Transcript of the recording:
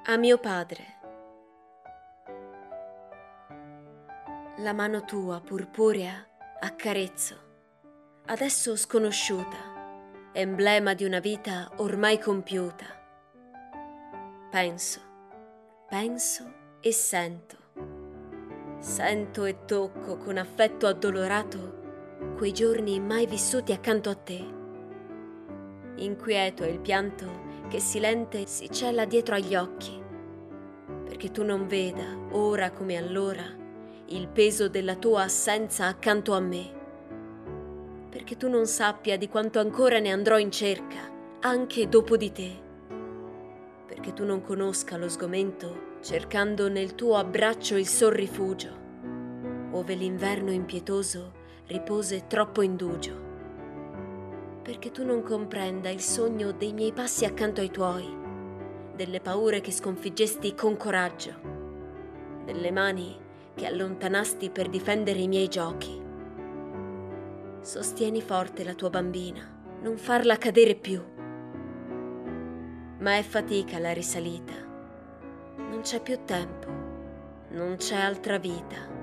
A mio padre. La mano tua purpurea accarezzo, adesso sconosciuta, emblema di una vita ormai compiuta. Penso e sento. Sento e tocco con affetto addolorato quei giorni mai vissuti accanto a te. Inquieto è il pianto che silente si cela dietro agli occhi, perché tu non veda, ora come allora, il peso della tua assenza accanto a me, perché tu non sappia di quanto ancora ne andrò in cerca, anche dopo di te, perché tu non conosca lo sgomento cercando nel tuo abbraccio il sol rifugio, ove l'inverno impietoso ripose troppo indugio, perché tu non comprenda il sogno dei miei passi accanto ai tuoi, delle paure che sconfiggesti con coraggio, delle mani che allontanasti per difendere i miei giochi. Sostieni forte la tua bambina, non farla cadere più. Ma è fatica la risalita, non c'è più tempo, non c'è altra vita.